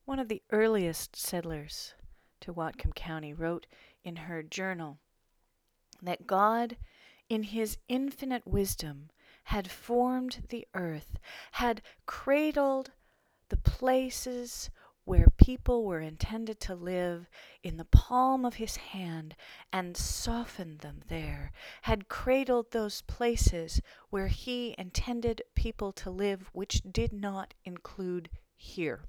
One of the earliest settlers to Whatcom County wrote in her journal that God, in his infinite wisdom, had formed the earth, had cradled the places where people were intended to live in the palm of his hand and softened them there, had cradled those places where he intended people to live which did not include here.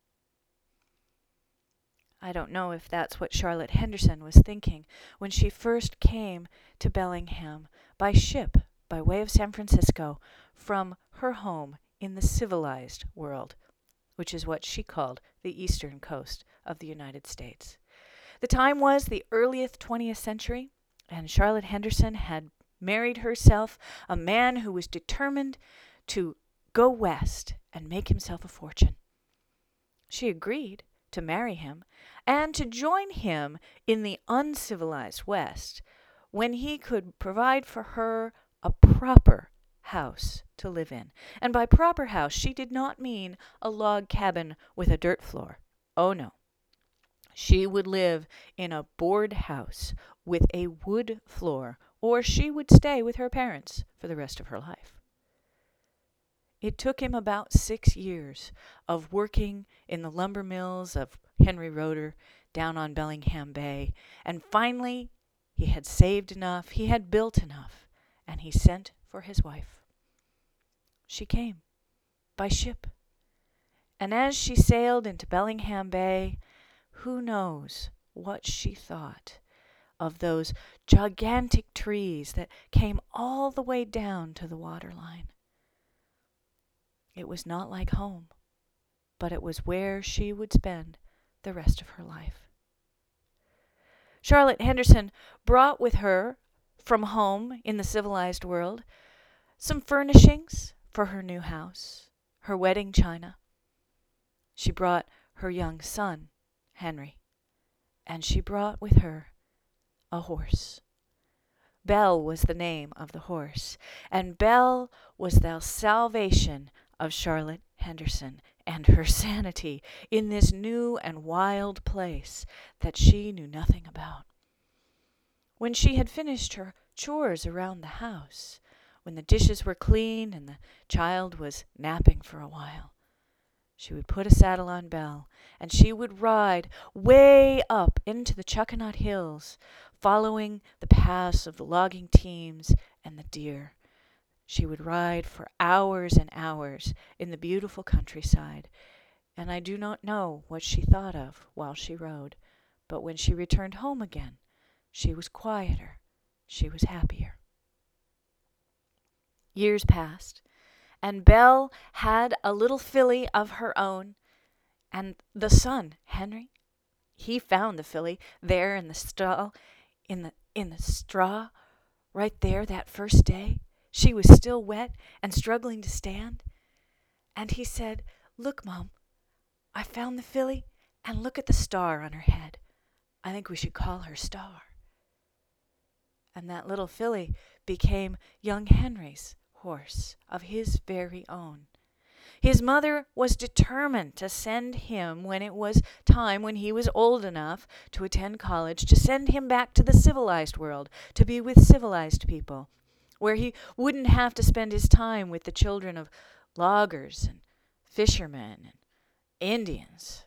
I don't know if that's what Charlotte Henderson was thinking when she first came to Bellingham by ship by way of San Francisco from her home in the civilized world, which is what she called the eastern coast of the United States. The time was the earliest 20th century, and Charlotte Henderson had married herself a man who was determined to go west and make himself a fortune. She agreed to marry him and to join him in the uncivilized West when he could provide for her a proper house to live in. And by proper house, she did not mean a log cabin with a dirt floor. Oh, no. She would live in a board house with a wood floor, or she would stay with her parents for the rest of her life. It took him about 6 years of working in the lumber mills of Henry Roeder down on Bellingham Bay, and finally he had saved enough, he had built enough, and he sent for his wife. She came by ship, and as she sailed into Bellingham Bay, who knows what she thought of those gigantic trees that came all the way down to the waterline. It was not like home, but it was where she would spend the rest of her life. Charlotte Henderson brought with her from home in the civilized world some furnishings for her new house, her wedding china. She brought her young son, Henry, and she brought with her a horse. Belle was the name of the horse, and Belle was the salvation of Charlotte Henderson and her sanity in this new and wild place that she knew nothing about. When she had finished her chores around the house, when the dishes were clean and the child was napping for a while, she would put a saddle on Belle, and she would ride way up into the Chuckanut Hills, following the paths of the logging teams and the deer. She would ride for hours and hours in the beautiful countryside, and I do not know what she thought of while she rode, but when she returned home again, she was quieter, she was happier. Years passed, and Belle had a little filly of her own, and the son, Henry, he found the filly there in the stall, in the straw, right there that first day. She was still wet and struggling to stand. And he said, "Look, Mom, I found the filly, and look at the star on her head. I think we should call her Star." And that little filly became young Henry's horse of his very own. His mother was determined to send him when it was time, when he was old enough to attend college, to send him back to the civilized world, to be with civilized people, where he wouldn't have to spend his time with the children of loggers and fishermen and Indians.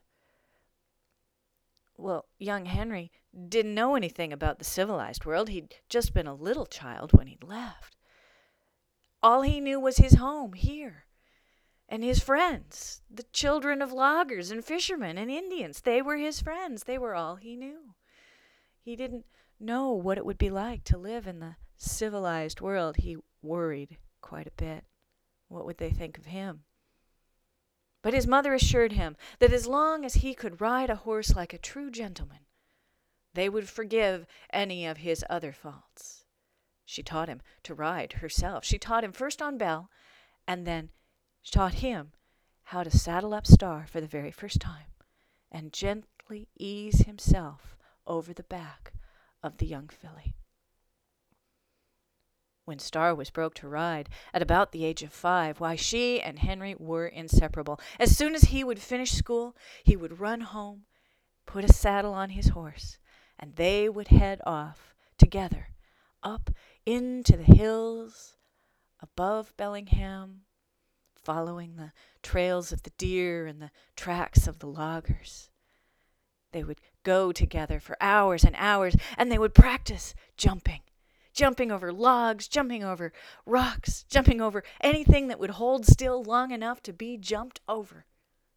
Well, young Henry didn't know anything about the civilized world. He'd just been a little child when he'd left. All he knew was his home here. And his friends, the children of loggers and fishermen and Indians, they were his friends. They were all he knew. He didn't know what it would be like to live in the civilized world. He worried quite a bit. What would they think of him? But his mother assured him that as long as he could ride a horse like a true gentleman, they would forgive any of his other faults. She taught him to ride herself. She taught him first on Belle, and then she taught him how to saddle up Star for the very first time and gently ease himself over the back of the young filly. When Star was broke to ride, at about the age of 5, why, she and Henry were inseparable. As soon as he would finish school, he would run home, put a saddle on his horse, and they would head off together up into the hills above Bellingham, following the trails of the deer and the tracks of the loggers. They would go together for hours and hours, and they would practice jumping over logs, jumping over rocks, jumping over anything that would hold still long enough to be jumped over.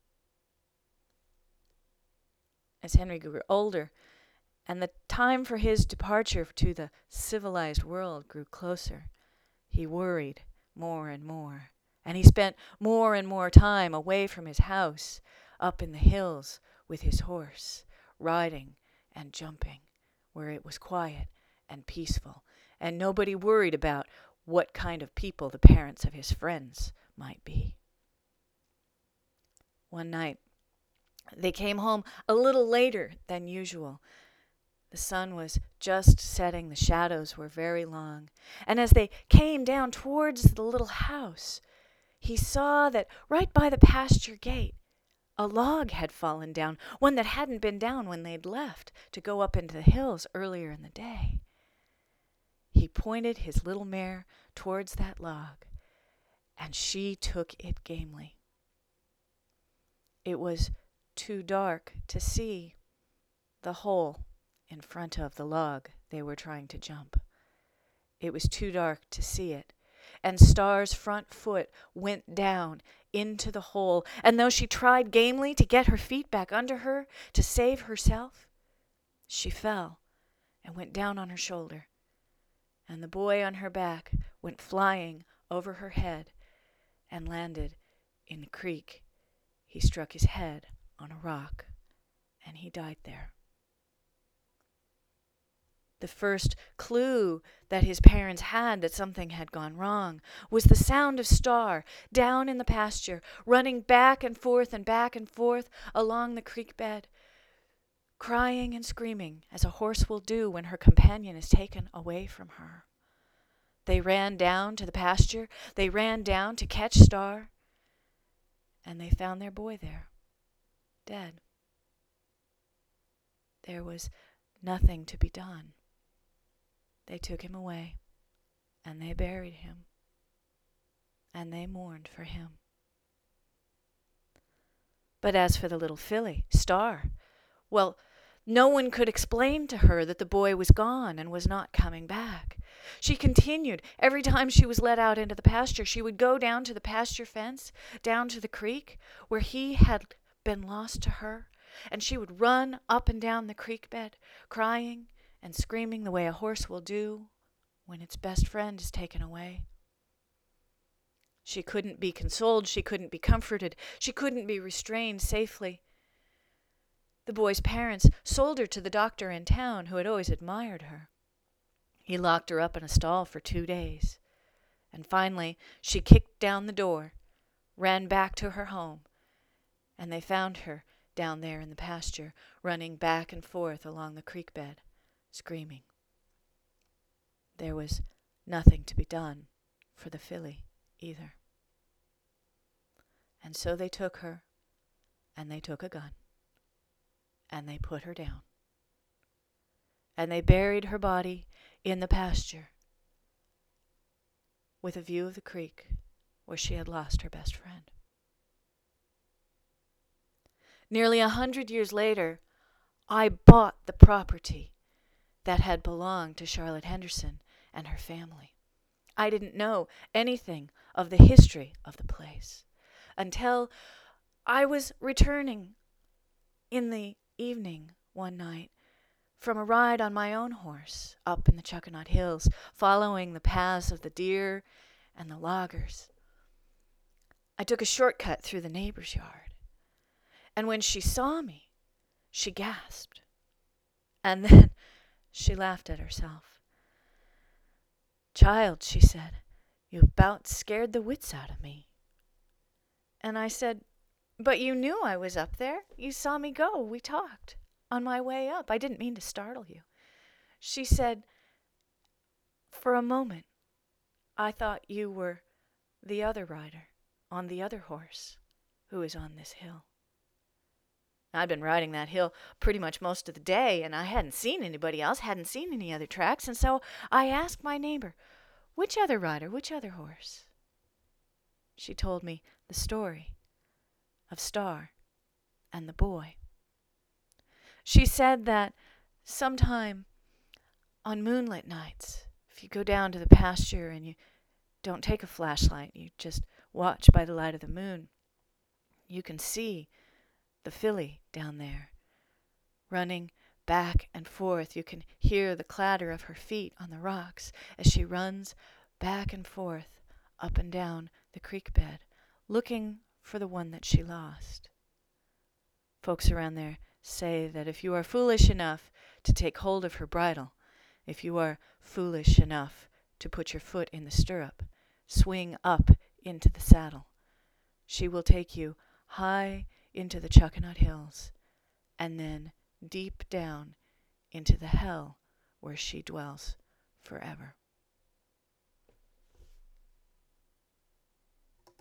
As Henry grew older, and the time for his departure to the civilized world grew closer, he worried more and more, and he spent more and more time away from his house, up in the hills with his horse, riding and jumping, where it was quiet and peaceful, and nobody worried about what kind of people the parents of his friends might be. One night, they came home a little later than usual. The sun was just setting, the shadows were very long, and as they came down towards the little house, he saw that right by the pasture gate, a log had fallen down, one that hadn't been down when they'd left to go up into the hills earlier in the day. He pointed his little mare towards that log, and she took it gamely. It was too dark to see the hole in front of the log they were trying to jump. It was too dark to see it, and Star's front foot went down into the hole, and though she tried gamely to get her feet back under her to save herself, she fell and went down on her shoulder, and the boy on her back went flying over her head and landed in the creek. He struck his head on a rock, and he died there. The first clue that his parents had that something had gone wrong was the sound of Star down in the pasture, running back and forth along the creek bed, crying and screaming as a horse will do when her companion is taken away from her. They ran down to the pasture, they ran down to catch Star, and they found their boy there, dead. There was nothing to be done. They took him away, and they buried him, and they mourned for him. But as for the little filly, Star, well, no one could explain to her that the boy was gone and was not coming back. She continued. Every time she was let out into the pasture, she would go down to the pasture fence, down to the creek, where he had been lost to her, and she would run up and down the creek bed, crying and screaming the way a horse will do when its best friend is taken away. She couldn't be consoled, she couldn't be comforted, she couldn't be restrained safely. The boy's parents sold her to the doctor in town who had always admired her. He locked her up in a stall for 2 days, and finally she kicked down the door, ran back to her home, and they found her down there in the pasture, running back and forth along the creek bed, screaming. There was nothing to be done for the filly either. And so they took her, and they took a gun, and they put her down. And they buried her body in the pasture with a view of the creek where she had lost her best friend. Nearly 100 years later, I bought the property that had belonged to Charlotte Henderson and her family. I didn't know anything of the history of the place until I was returning in the evening one night from a ride on my own horse up in the Chuckanut Hills, following the paths of the deer and the loggers. I took a shortcut through the neighbor's yard, and when she saw me, she gasped, and then she laughed at herself. "Child," she said, "you about scared the wits out of me." And I said, "But you knew I was up there. You saw me go. We talked on my way up. I didn't mean to startle you." She said, "For a moment I thought you were the other rider on the other horse who is on this hill." I'd been riding that hill pretty much most of the day, and I hadn't seen anybody else, hadn't seen any other tracks, and so I asked my neighbor, "Which other rider, which other horse?" She told me the story of Star and the boy. She said that sometime on moonlit nights, if you go down to the pasture and you don't take a flashlight, you just watch by the light of the moon, you can see the filly down there running back and forth. You can hear the clatter of her feet on the rocks as she runs back and forth up and down the creek bed, looking for the one that she lost. Folks around there say that if you are foolish enough to take hold of her bridle, if you are foolish enough to put your foot in the stirrup, swing up into the saddle, she will take you high into the Chuckanut Hills, and then deep down into the hell where she dwells forever.